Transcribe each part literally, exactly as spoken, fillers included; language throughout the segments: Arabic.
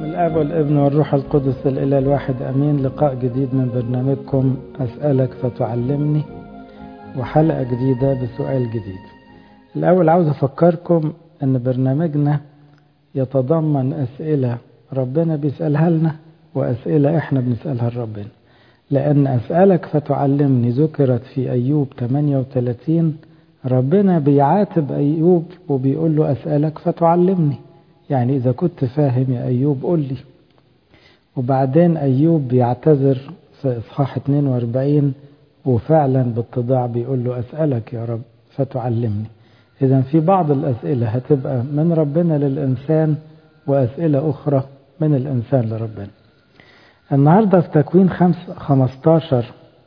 الآب والابن والروح القدس الإله الواحد أمين. لقاء جديد من برنامجكم أسألك فتعلمني، وحلقة جديدة بسؤال جديد. الأول عاوز أفكركم أن برنامجنا يتضمن أسئلة ربنا بيسألها لنا وأسئلة إحنا بنسألها لربنا، لأن أسألك فتعلمني ذكرت في أيوب ثمانية وثلاثين. ربنا بيعاتب أيوب وبيقول له أسألك فتعلمني، يعني إذا كنت فاهم يا أيوب قل لي. وبعدين أيوب بيعتذر في إصحاح اثنين وأربعين وفعلا باتضاع بيقول له أسألك يا رب فتعلمني. إذا في بعض الأسئلة هتبقى من ربنا للإنسان وأسئلة أخرى من الإنسان لربنا. النهاردة في تكوين خمستاشر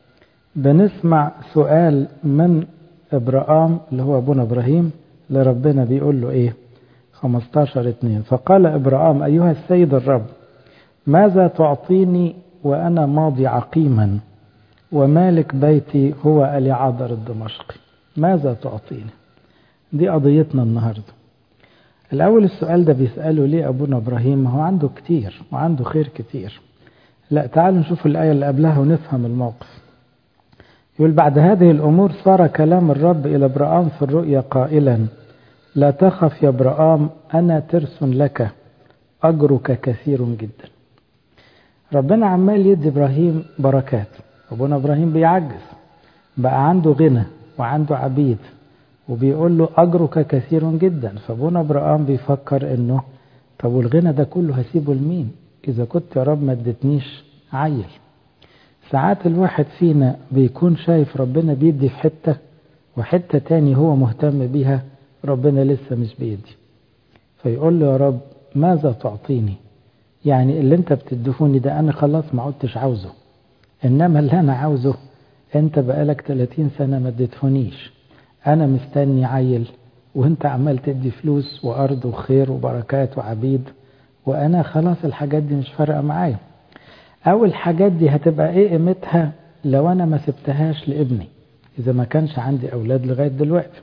بنسمع سؤال من إبراهام اللي هو أبونا إبراهيم لربنا، بيقول له إيه؟ خمستاشر اثنين. فقال إبراهام أيها السيد الرب، ماذا تعطيني وأنا ماضي عقيما ومالك بيتي هو أليعذر الدمشقي؟ ماذا تعطيني؟ دي قضيتنا النهاردة. الأول السؤال ده بيسأله ليه أبونا إبراهيم؟ هو عنده كتير وعنده خير كتير. لا، تعالوا نشوف الآية اللي قبلها ونفهم الموقف. يقول بعد هذه الأمور صار كلام الرب إلى إبراهام في الرؤيا قائلا لا تخف يا إبراهام، أنا ترس لك أجرك كثير جدا. ربنا عمال يدي إبراهيم بركات، أبونا إبراهيم بيعجز بقى، عنده غنى وعنده عبيد وبيقول له أجرك كثير جدا. فأبونا إبراهيم بيفكر إنه طب والغنى ده كله هسيبه لمين إذا كنت يا رب ما اديتنيش عيل؟ ساعات الواحد فينا بيكون شايف ربنا بيدي في حتة وحتة تاني هو مهتم بيها ربنا لسه مش بيدي، فيقول له يا رب ماذا تعطيني؟ يعني اللي انت بتدهوني ده انا خلاص ما عدتش عاوزه، انما اللي انا عاوزه انت بقالك ثلاثين سنة ما اديتهونيش. انا مستني عيل وانت عمال تدي فلوس وارض وخير وبركات وعبيد، وانا خلاص الحاجات دي مش فارقة معايا. او الحاجات دي هتبقى ايه قيمتها لو انا ما سبتهاش لابني اذا ما كانش عندي اولاد لغاية دلوقتي؟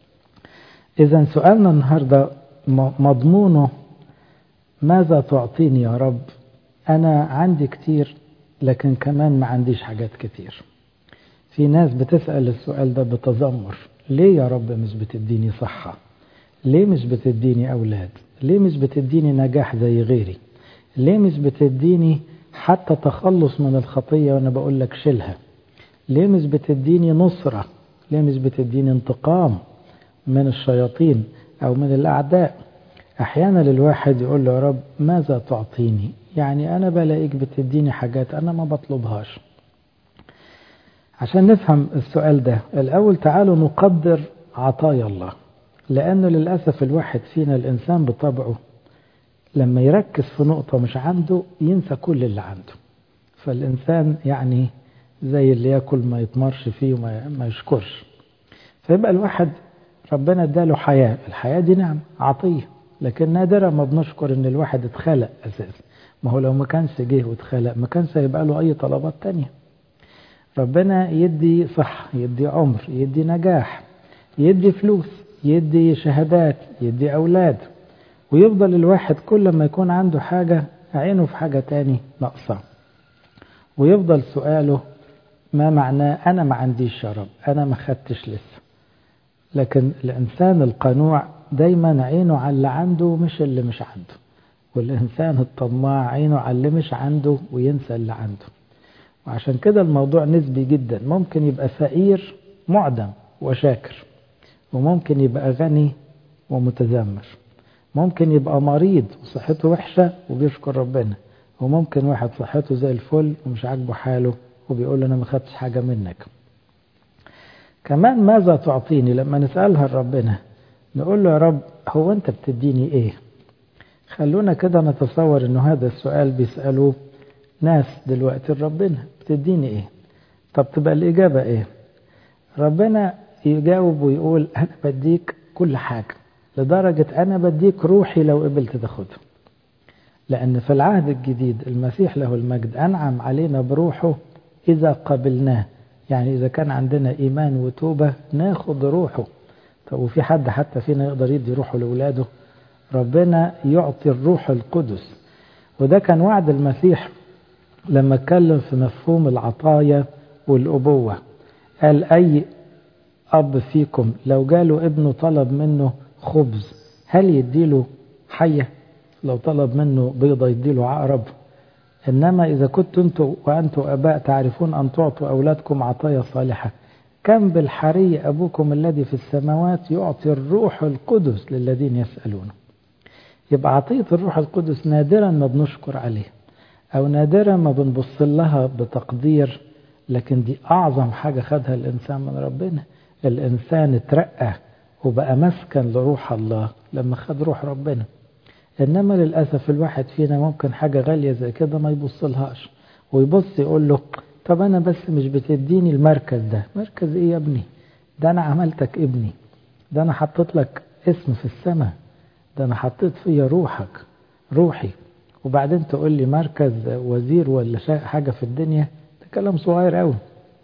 إذا سؤالنا النهاردة مضمونه ماذا تعطيني يا رب؟ أنا عندي كتير لكن كمان ما عنديش حاجات كتير. في ناس بتسأل السؤال ده بتذمر، ليه يا رب مش بتديني صحة؟ ليه مش بتديني أولاد؟ ليه مش بتديني نجاح زي غيري؟ ليه مش بتديني حتى تخلص من الخطية وأنا بقول لك شيلها؟ ليه مش بتديني نصرة؟ ليه مش بتديني انتقام من الشياطين أو من الأعداء؟ أحيانا للواحد يقول له يا رب ماذا تعطيني؟ يعني أنا بلاقيك بتديني حاجات أنا ما بطلبهاش. عشان نفهم السؤال ده الأول تعالوا نقدر عطايا الله، لأنه للأسف الواحد فينا الإنسان بطبعه لما يركز في نقطة مش عنده ينسى كل اللي عنده. فالإنسان يعني زي اللي يأكل ما يتمرش فيه وما يشكرش. فيبقى الواحد ربنا اداله حياة، الحياة دي نعم عطية، لكن نادرا ما بنشكر ان الواحد اتخلق اساسا. ما هو لو ما كانش جه واتخلق ما كانش هيبقى له اي طلبات تانية. ربنا يدي صح، يدي عمر، يدي نجاح، يدي فلوس، يدي شهادات، يدي اولاد، ويفضل الواحد كل ما يكون عنده حاجة عينه في حاجة تاني ناقصة، ويفضل سؤاله ما معناه انا ما عنديش يا رب، انا ما خدتش لسه. لكن الإنسان القنوع دايما عينه على اللي عنده مش اللي مش عنده، والإنسان الطماع عينه على اللي مش عنده وينسى اللي عنده. وعشان كده الموضوع نسبي جدا، ممكن يبقى فقير معدم وشاكر، وممكن يبقى غني ومتذمر، ممكن يبقى مريض وصحته وحشة وبيشكر ربنا، وممكن واحد صحته زي الفل ومش عاجبه حاله وبيقول أنا ما خدتش حاجة منك. كمان ماذا تعطيني لما نسألها لربنا نقول له يا رب هو أنت بتديني إيه؟ خلونا كده نتصور إنه هذا السؤال بيسألوه ناس دلوقتي لربنا، بتديني إيه؟ طب تبقى الإجابة إيه؟ ربنا يجاوب ويقول أنا بديك كل حاجة، لدرجة أنا بديك روحي لو قبلت تاخدها. لأن في العهد الجديد المسيح له المجد أنعم علينا بروحه إذا قبلناه، يعني إذا كان عندنا إيمان وتوبة ناخد روحه. طب وفي حد حتى فينا يقدر يدي روحه لأولاده؟ ربنا يعطي الروح القدس، وده كان وعد المسيح لما اتكلم في مفهوم العطايا والأبوة. قال أي أب فيكم لو جاله ابنه طلب منه خبز هل يديله حية؟ لو طلب منه بيضة يديله عقرب؟ إنما إذا كنت أنتم وأنتم أباء تعرفون أن تعطوا أولادكم عطايا صالحة كم بالحري أبوكم الذي في السماوات يعطي الروح القدس للذين يسألونه. يبقى عطية الروح القدس نادرا ما بنشكر عليه أو نادرا ما بنبص لها بتقدير، لكن دي أعظم حاجة خدها الإنسان من ربنا. الإنسان اترقى وبقى مسكن لروح الله لما خد روح ربنا. إنما للأسف الواحد فينا ممكن حاجة غالية زي كده ما يبص لهاش، ويبص يقول له طب أنا بس مش بتديني المركز ده. مركز إيه يا ابني؟ ده أنا عملتك ابني، ده أنا حطيت لك اسم في السماء، ده أنا حطيت فيا روحك روحي، وبعدين تقول لي مركز وزير ولا حاجة في الدنيا؟ ده كلام صغير قوي.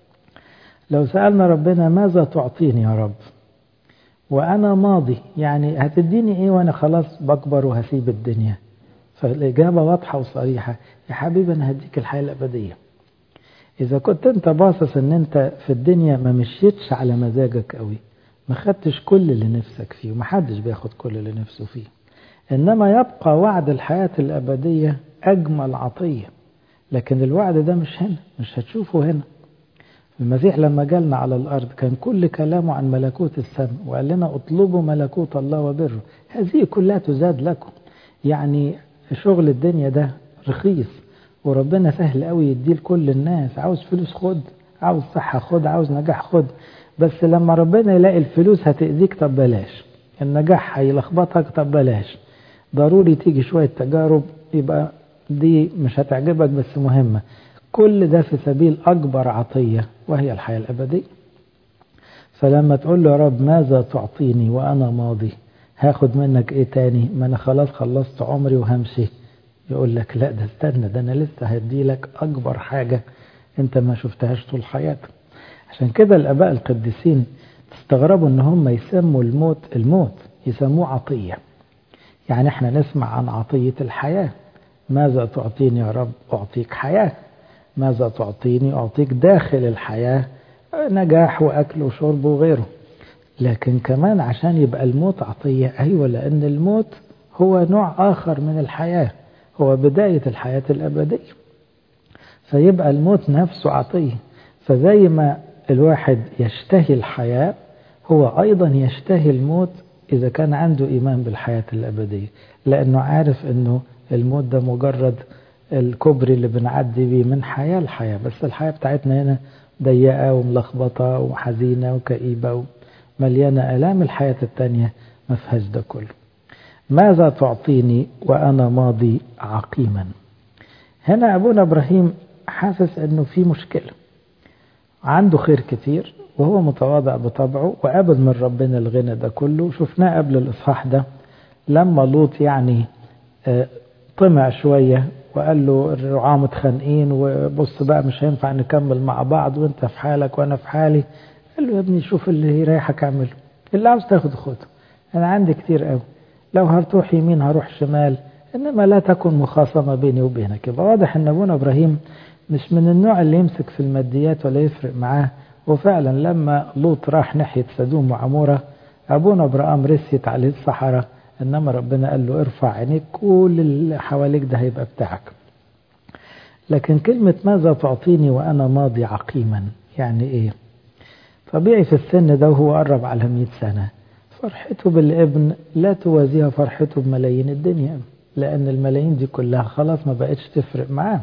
لو سألنا ربنا ماذا تعطيني يا رب وأنا ماضي، يعني هتديني إيه وأنا خلاص بكبر وهسيب الدنيا؟ فالإجابة واضحة وصريحة، يا حبيبي أنا هديك الحياة الأبدية. إذا كنت أنت باصص أن أنت في الدنيا ما مشيتش على مزاجك قوي، ما خدتش كل اللي نفسك فيه، ومحدش بياخد كل اللي نفسه فيه، إنما يبقى وعد الحياة الأبدية أجمل عطية. لكن الوعد ده مش هنا، مش هتشوفه هنا. المسيح لما جالنا على الأرض كان كل كلامه عن ملكوت السماء، وقال لنا اطلبوا ملكوت الله وبره هذه كلها تزاد لكم. يعني شغل الدنيا ده رخيص، وربنا سهل قوي يديه لكل الناس. عاوز فلوس خد، عاوز صحة خد، عاوز نجاح خد. بس لما ربنا يلاقي الفلوس هتأذيك طب بلاش، النجاح هيلخبطك طب بلاش، ضروري تيجي شوية تجارب يبقى دي مش هتعجبك بس مهمة. كل ده في سبيل أكبر عطية وهي الحياة الأبدية. فلما تقول له يا رب ماذا تعطيني وأنا ماضي، هاخد منك إيه تاني؟ ما أنا خلاص خلصت عمري وهمشي. يقول لك لا ده استنى، ده أنا لسه هدي لك أكبر حاجة أنت ما شفتهاش طول حياتك. عشان كده الآباء القديسين تستغربوا أن هم يسموا الموت الموت يسموه عطية. يعني احنا نسمع عن عطية الحياة، ماذا تعطيني يا رب؟ أعطيك حياة. ماذا تعطيني؟ أعطيك داخل الحياة نجاح وأكل وشرب وغيره. لكن كمان عشان يبقى الموت عطية، أيوة، لأن الموت هو نوع آخر من الحياة، هو بداية الحياة الأبدية. فيبقى الموت نفسه عطية. فزي ما الواحد يشتهي الحياة هو أيضا يشتهي الموت إذا كان عنده إيمان بالحياة الأبدية، لأنه عارف أنه الموت ده مجرد الكبري اللي بنعدي بيه من حياة لحياة. بس الحياة بتاعتنا هنا ضيقة وملخبطة وحزينة وكئيبة ومليانة آلام. الحياة التانية ما فيهاش ده كله. ماذا تعطيني وأنا ماضي عقيما؟ هنا أبونا إبراهيم حاسس أنه في مشكلة، عنده خير كتير وهو متواضع بطبعه وقابل من ربنا الغنى ده كله. شفناه قبل الإصحاح ده لما لوط يعني طمع شوية وقال له الرعاة متخانقين وبص بقى مش هينفع نكمل مع بعض وانت في حالك وانا في حالي. قال له يا ابني شوف اللي يريحك اعمله، اللي عاوز تاخد خده، انا عندي كتير قوي، لو هتروح يمين هروح شمال، انما لا تكن مخاصمة بيني وبينك. يبقى واضح ان ابونا ابراهيم مش من النوع اللي يمسك في الماديات ولا يفرق معاه. وفعلا لما لوط راح ناحية سدوم وعمورة ابونا ابراهيم رسيت عليه الصحراء، إنما ربنا قال له ارفع عينيك كل اللي حواليك ده هيبقى بتاعك. لكن كلمة ماذا تعطيني وأنا ماضي عقيما يعني إيه؟ طبيعي في السن ده وهو قرب على مئة سنة فرحته بالابن لا توازيها فرحته بملايين الدنيا، لأن الملايين دي كلها خلاص ما بقتش تفرق معاه.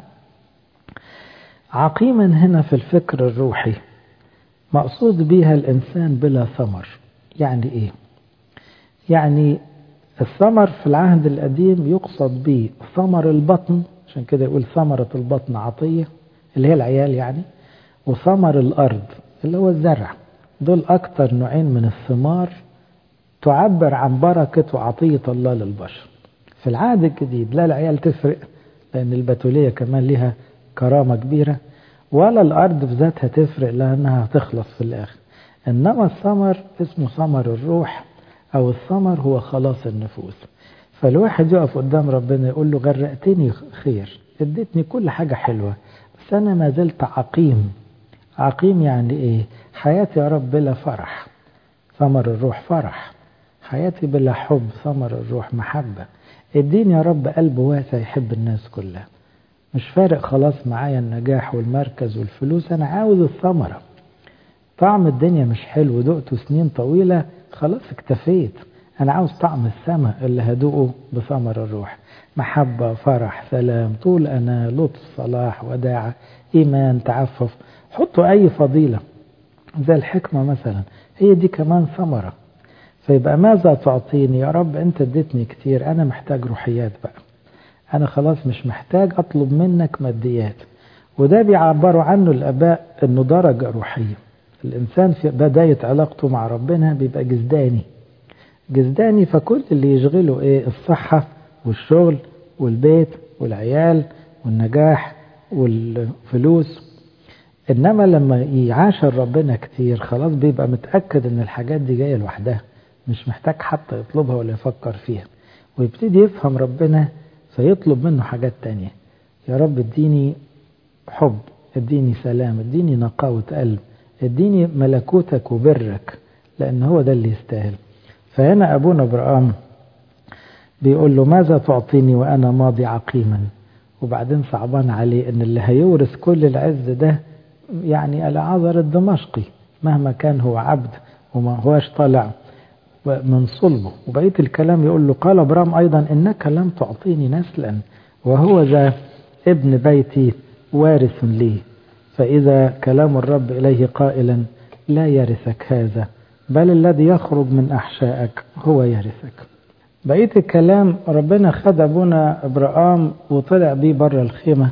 عقيما هنا في الفكر الروحي مقصود بيها الإنسان بلا ثمر. يعني إيه؟ يعني الثمر في العهد القديم يقصد به ثمر البطن، عشان كده يقول ثمرة البطن عطية اللي هي العيال يعني، وثمر الأرض اللي هو الزرع. دول أكتر نوعين من الثمار تعبر عن بركة وعطية الله للبشر. في العهد الجديد لا العيال تفرق لأن البتولية كمان لها كرامة كبيرة، ولا الأرض بذاتها تفرق لأنها هتخلص في الآخر. إنما الثمر اسمه ثمر الروح أو الثمر هو خلاص النفوس. فالواحد يقف قدام ربنا يقول له غرقتني خير، اديتني كل حاجة حلوة، بس أنا ما زلت عقيم. عقيم يعني إيه؟ حياتي يا رب بلا فرح، ثمر الروح فرح. حياتي بلا حب، ثمر الروح محبة. اديني يا رب قلب واسع يحب الناس كلها. مش فارق خلاص معايا النجاح والمركز والفلوس، أنا عاوز الثمرة. طعم الدنيا مش حلو، دقته سنين طويلة خلاص اكتفيت. أنا عاوز طعم السماء اللي هدوقه بثمر الروح، محبة، فرح، سلام، طول أنا، لطف، صلاح، وداعة، إيمان، تعفف. حطوا أي فضيلة زي الحكمة مثلا، هي دي كمان ثمرة. فيبقى ماذا تعطيني يا رب؟ أنت اديتني كتير، أنا محتاج روحيات بقى. أنا خلاص مش محتاج أطلب منك ماديات. وده بيعبروا عنه الآباء أنه درجة روحية. الإنسان في بداية علاقته مع ربنا بيبقى جزداني جزداني فكل اللي يشغله إيه؟ الصحة والشغل والبيت والعيال والنجاح والفلوس. إنما لما يعاشر ربنا كتير خلاص بيبقى متأكد أن الحاجات دي جاية لوحدها، مش محتاج حتى يطلبها ولا يفكر فيها، ويبتدي يفهم ربنا فيطلب منه حاجات تانية. يا رب اديني حب، اديني سلام، اديني نقاوة قلب، اديني ملكوتك وبرك، لأن هو ده اللي يستاهل. فهنا أبونا إبراهيم بيقول له ماذا تعطيني وأنا ماضي عقيما. وبعدين صعبان عليه أن اللي هيورث كل العز ده يعني العذر الدمشقي، مهما كان هو عبد وما هواش طالع من صلبه. وبقية الكلام يقول له قال إبراهيم أيضا إنك لم تعطيني نسلا، وهو ذا ابن بيتي وارث لي. فإذا كلام الرب إليه قائلا لا يرثك هذا، بل الذي يخرج من أحشائك هو يرثك. بقية الكلام ربنا خد أبونا إبراهيم وطلع بيه بره الخيمة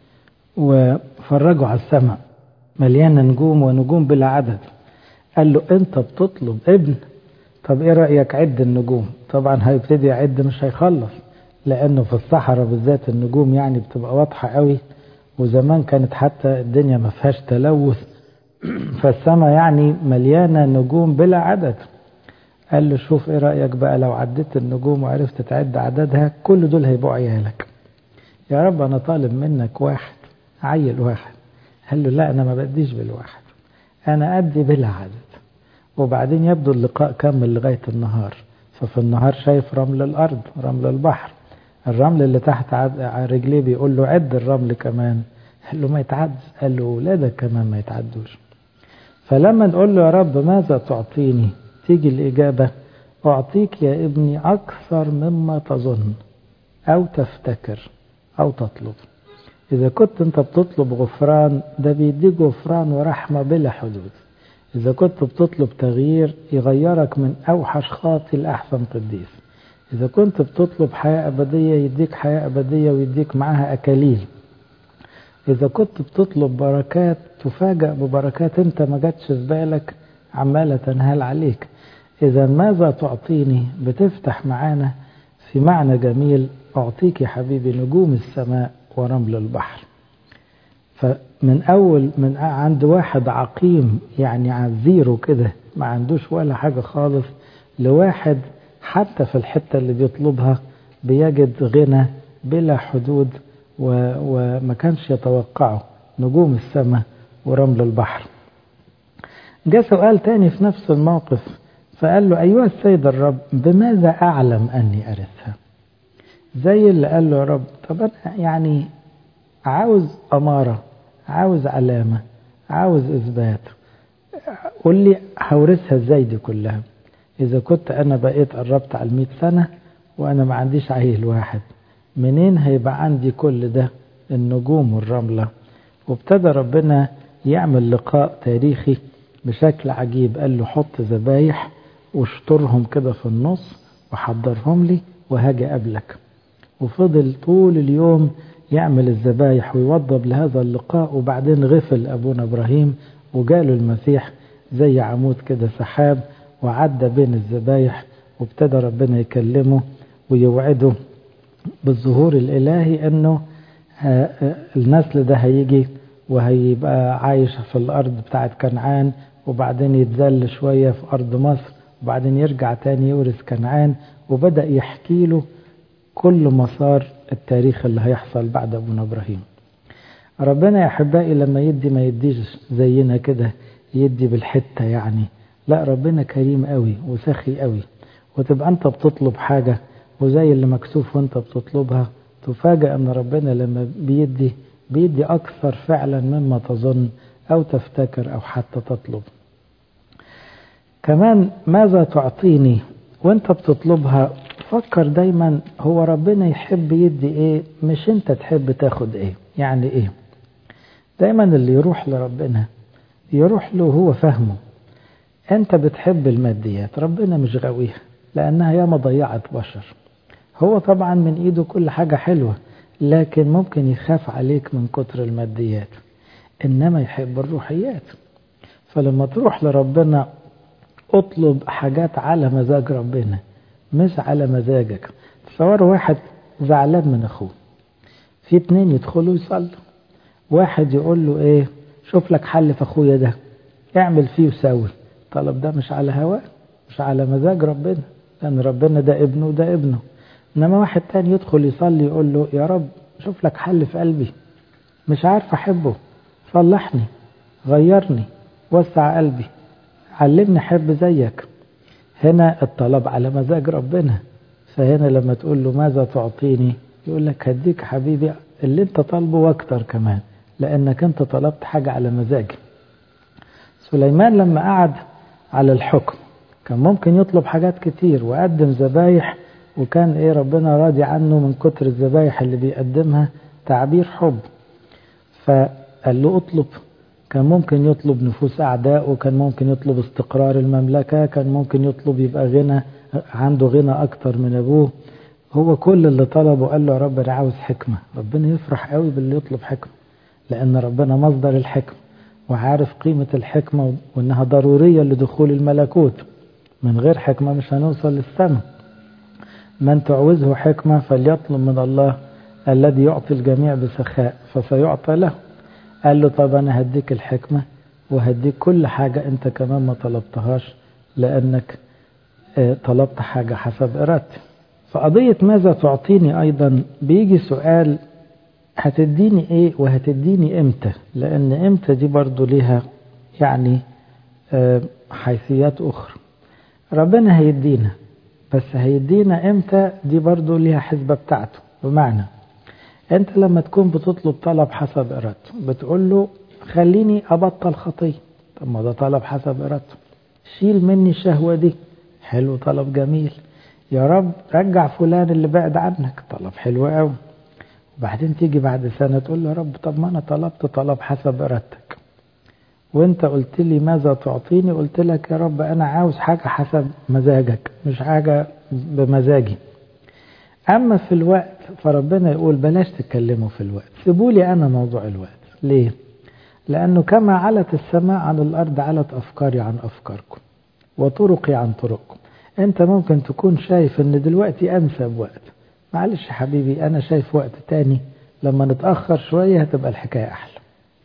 وفرجوا على السماء مليانة نجوم ونجوم بلا عدد. قال له أنت بتطلب ابن، طب إيه رأيك عد النجوم؟ طبعا هيبتدي يعد مش هيخلص، لأنه في الصحراء بالذات النجوم يعني بتبقى واضحة قوي، وزمان كانت حتى الدنيا ما فيهاش تلوث، فالسماء يعني مليانة نجوم بلا عدد. قال له شوف ايه رأيك بقى لو عدت النجوم وعرفت تعد عددها، كل دول هيبقوا عيالك. يا رب انا طالب منك واحد، عيل واحد. قال له لا انا ما بديش بالواحد، انا ادي بلا عدد. وبعدين يبدو اللقاء كمل لغاية النهار. ففي النهار شايف رمل الارض، رمل البحر، الرمل اللي تحت على رجليه بيقول له عد الرمل كمان. قال له ما يتعدش. قال له ولادك كمان ما يتعدوش. فلما نقول له يا رب ماذا تعطيني، تيجي الإجابة أعطيك يا ابني أكثر مما تظن أو تفتكر أو تطلب. إذا كنت أنت بتطلب غفران، ده بيديك غفران ورحمة بلا حدود. إذا كنت بتطلب تغيير، يغيرك من أوحش خاطي لأحسن قديس. إذا كنت بتطلب حياة أبدية، يديك حياة أبدية ويديك معاها أكاليل. إذا كنت بتطلب بركات، تفاجأ ببركات أنت ما جاتش في بالك عمالة تنهال عليك. إذا ماذا تعطيني بتفتح معانا في معنى جميل. أعطيك يا حبيبي نجوم السماء ورمل البحر. فمن أول من عند واحد عقيم يعني عزيره كده ما عندوش ولا حاجة خالص، لواحد حتى في الحتة اللي بيطلبها بيجد غنى بلا حدود وما كانش يتوقعه، نجوم السماء ورمل البحر. جاء سؤال تاني في نفس الموقف، فقال له أيها السيد الرب بماذا أعلم أني أرثها؟ زي اللي قال له يا رب طب أنا يعني عاوز أمارة، عاوز علامة، عاوز إثبات، قول لي هورثها ازاي دي كلها؟ إذا كنت أنا بقيت قربت على المئة سنة وأنا ما عنديش عيل واحد، منين هيبقى عندي كل ده النجوم والرملة؟ وابتدى ربنا يعمل لقاء تاريخي بشكل عجيب. قال له حط ذبايح واشطرهم كده في النص وحضرهم لي وهاجي قبلك. وفضل طول اليوم يعمل الذبايح ويوضب لهذا اللقاء. وبعدين غفل أبونا إبراهيم وجاله المسيح زي عمود كده سحاب وعدى بين الذبايح، وابتدى ربنا يكلمه ويوعده بالظهور الإلهي أنه النسل ده هيجي وهيبقى عايش في الأرض بتاعت كنعان، وبعدين يتذل شوية في أرض مصر، وبعدين يرجع تاني يورث كنعان. وبدأ يحكي له كل مسار التاريخ اللي هيحصل بعد أبونا إبراهيم. ربنا يا أحبائي لما يدي ما يديش زينا كده يدي بالحتة يعني، لا ربنا كريم قوي وسخي قوي، وتبقى أنت بتطلب حاجة وزي اللي مكسوف وأنت بتطلبها تفاجأ أن ربنا لما بيدي بيدي أكثر فعلا مما تظن أو تفتكر أو حتى تطلب. كمان ماذا تعطيني وأنت بتطلبها فكر دايما هو ربنا يحب يدي إيه، مش أنت تحب تاخد إيه. يعني إيه؟ دايما اللي يروح لربنا يروح له هو فهمه. أنت بتحب الماديات، ربنا مش غاويها لأنها ياما ضيعت بشر. هو طبعا من إيده كل حاجة حلوة، لكن ممكن يخاف عليك من كتر الماديات، إنما يحب الروحيات. فلما تروح لربنا اطلب حاجات على مزاج ربنا مش على مزاجك. تصور واحد زعلان من أخوه، في اتنين يدخلوا يصلوا، واحد يقول له ايه شوف لك حل في أخويا ده اعمل فيه وساوي. طلب ده مش على هواه مش على مزاج ربنا، لأن ربنا ده ابنه وده ابنه. إنما واحد تاني يدخل يصلي يقول له يا رب شوف لك حل في قلبي، مش عارف أحبه، صلحني غيرني وسع قلبي علمني أحب زيك. هنا الطلب على مزاج ربنا. فهنا لما تقول له ماذا تعطيني يقول لك هديك حبيبي اللي انت طالبه واكتر كمان، لأنك انت طلبت حاجة على مزاجي. سليمان لما قعد على الحكم كان ممكن يطلب حاجات كتير وقدم ذبايح، وكان ايه ربنا راضي عنه من كتر الذبايح اللي بيقدمها تعبير حب. فقال له اطلب. كان ممكن يطلب نفوس أعداء، وكان ممكن يطلب استقرار المملكة، كان ممكن يطلب يبقى غنى عنده غنى أكتر من أبوه. هو كل اللي طلبه قال له يا رب أنا عاوز حكمة. ربنا يفرح قوي باللي يطلب حكمة، لأن ربنا مصدر الحكمة وعارف قيمة الحكمة وأنها ضرورية لدخول الملكوت. من غير حكمة مش هنوصل للسماء. من تعوزه حكمة فليطلب من الله الذي يعطي الجميع بسخاء فسيعطى له. قال له طب أنا هديك الحكمة وهديك كل حاجة أنت كمان ما طلبتهاش، لأنك طلبت حاجة حسب إرادتي. فقضية ماذا تعطيني أيضا بيجي سؤال هتديني إيه وهتديني إمتى، لأن إمتى دي برضو ليها يعني حيثيات أخرى. ربنا هيدينا، بس هيدينا إمتى دي برضو ليها حسبة بتاعته. بمعنى أنت لما تكون بتطلب طلب حسب إرادته بتقول له خليني أبطل خطية، طب ما ده طلب حسب إرادته. شيل مني الشهوة دي، حلو طلب جميل. يا رب رجع فلان اللي بعد عنك، طلب حلو قوي. وبعدين تيجي بعد سنة تقول له يا رب طب ما أنا طلبت طلب حسب إرادتك، وانت قلت لي ماذا تعطيني، قلت لك يا رب أنا عاوز حاجة حسب مزاجك مش حاجة بمزاجي. أما في الوقت فربنا يقول بلاش تتكلموا في الوقت، سيبولي أنا موضوع الوقت. ليه؟ لأنه كما علت السماء عن الأرض علت أفكاري عن أفكاركم وطرقي عن طرقكم. أنت ممكن تكون شايف أن دلوقتي أنسب وقت، معلش يا حبيبي أنا شايف وقت تاني لما نتأخر شوية هتبقى الحكاية أحلى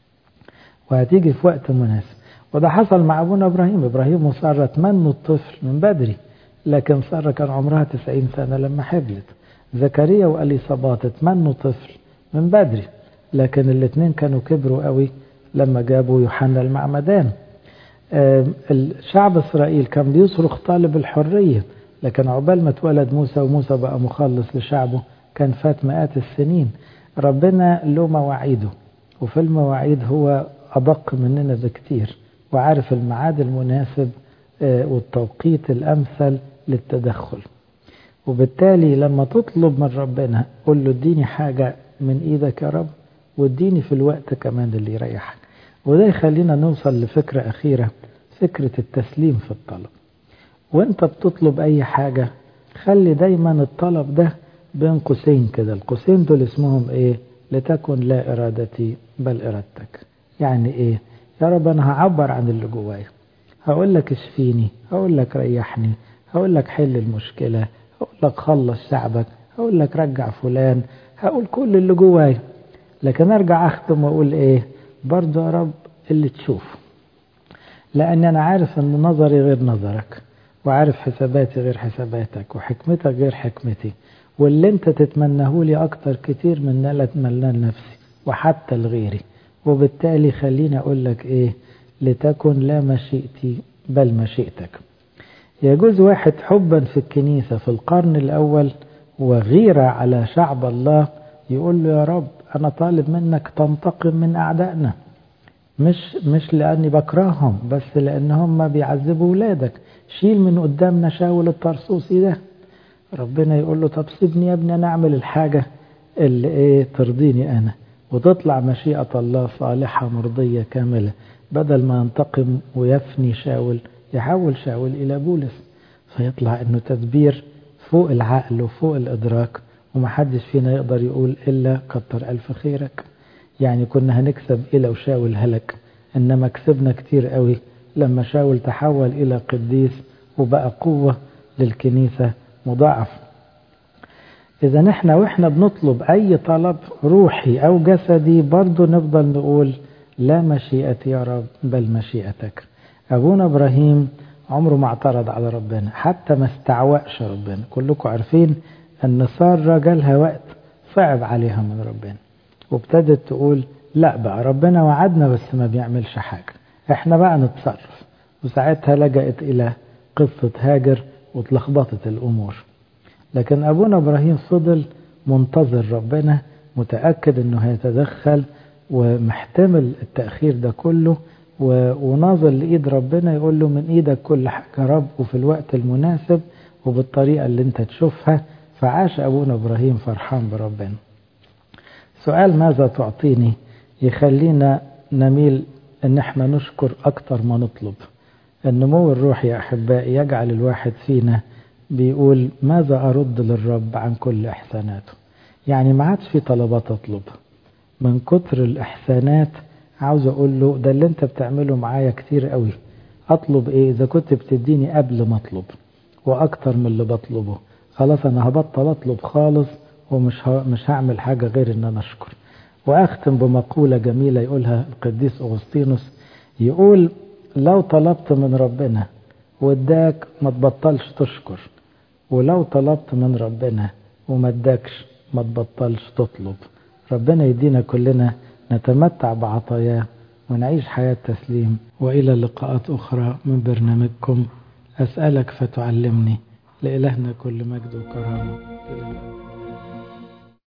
وهتيجي في وقت مناسب. وده حصل مع أبونا إبراهيم. إبراهيم وسارة تمنوا الطفل من بدري، لكن سارة كان عمرها تسعين سنة لما حبلت. زكريا وأليصابات تمنوا طفل من بدري، لكن الاثنين كانوا كبروا قوي لما جابوا يوحنا المعمدان. الشعب إسرائيل كان بيصرخ طالب الحرية، لكن عقبال ما اتولد موسى وموسى بقى مخلص لشعبه كان فات مئات السنين. ربنا له مواعيده، وفي المواعيد هو أدق مننا بكتير وعارف الميعاد المناسب والتوقيت الأمثل للتدخل. وبالتالي لما تطلب من ربنا قل له اديني حاجة من ايدك يا رب، واديني في الوقت كمان اللي يريحك. وده يخلينا نوصل لفكرة أخيرة، فكرة التسليم في الطلب. وانت بتطلب أي حاجة خلي دايما الطلب ده بين قوسين كده. القوسين دول اسمهم ايه؟ لتكن لا إرادتي بل إرادتك. يعني ايه؟ يا رب أنا هعبر عن اللي جوايا، هقول لك اشفيني، هقول لك ريحني، هقول لك حل المشكلة، هقول لك خلص شعبك، هقول لك رجع فلان، هقول كل اللي جوايا. لكن ارجع اختم واقول ايه؟ برضو يا رب اللي تشوف، لان انا عارف ان نظري غير نظرك، وعارف حساباتي غير حساباتك، وحكمتك غير حكمتي، واللي انت تتمناه لي اكتر كتير من اللي اتمناه لنفسي وحتى لغيري. وبالتالي خليني اقول لك ايه، لتكن لا مشيئتي بل مشيئتك. يجوز واحد حبا في الكنيسة في القرن الاول وغيرة على شعب الله يقول له يا رب انا طالب منك تنتقم من اعدائنا، مش مش لاني بكرههم بس لانهم بيعذبوا ولادك، شيل من قدامنا شاول الطرسوسي ده. ربنا يقول له طب سيبني يا ابني انا اعمل الحاجة اللي ايه ترضيني انا، وتطلع مشيئة الله صالحة مرضية كاملة. بدل ما ينتقم ويفني شاول يحول شاول الى بولس، فيطلع انه تدبير فوق العقل وفوق الادراك، ومحدش فينا يقدر يقول الا كتر الف خيرك. يعني كنا هنكسب إيه لو شاول هلك، إنما كسبنا كتير قوي لما شاول تحول إلى قديس وبقى قوة للكنيسة مضاعف. إذا نحن وإحنا بنطلب أي طلب روحي أو جسدي برضو نفضل نقول لا مشيئتي يا رب بل مشيئتك. أبونا إبراهيم عمره ما اعترض على ربنا، حتى ما استعوأش ربنا. كلكم عارفين أن سارة جالها وقت صعب عليها من ربنا، وابتدت تقول لا بقى ربنا وعدنا بس ما بيعملش حاجة، احنا بقى نتصرف. وساعتها لجأت إلى قصة هاجر وتلخبطت الأمور. لكن أبونا إبراهيم فضل منتظر ربنا، متأكد أنه هيتدخل ومحتمل التأخير ده كله، وناظر لإيد ربنا يقول له من إيدك كل حاجة رب وفي الوقت المناسب وبالطريقة اللي انت تشوفها. فعاش أبونا إبراهيم فرحان بربنا. سؤال ماذا تعطيني يخلينا نميل ان احنا نشكر اكتر ما نطلب. النمو الروحي يا احبائي يجعل الواحد فينا بيقول ماذا ارد للرب عن كل احساناته. يعني ما عادش في طلبات اطلب من كتر الاحسانات، عاوز اقول له ده اللي انت بتعمله معايا كتير قوي، اطلب ايه اذا كنت بتديني قبل ما اطلب واكتر من اللي بطلبه. خلاص انا هبطل اطلب خالص ومش مش هعمل حاجة غير ان انا اشكر. واختم بمقولة جميلة يقولها القديس أغسطينوس، يقول لو طلبت من ربنا واداك ما تبطلش تشكر، ولو طلبت من ربنا وما اداكش ما تبطلش تطلب. ربنا يدينا كلنا نتمتع بعطاياه ونعيش حياة تسليم. وإلى لقاءات أخرى من برنامجكم أسألك فتعلمني. لإلهنا كل مجد وكرامة إلى الأبد.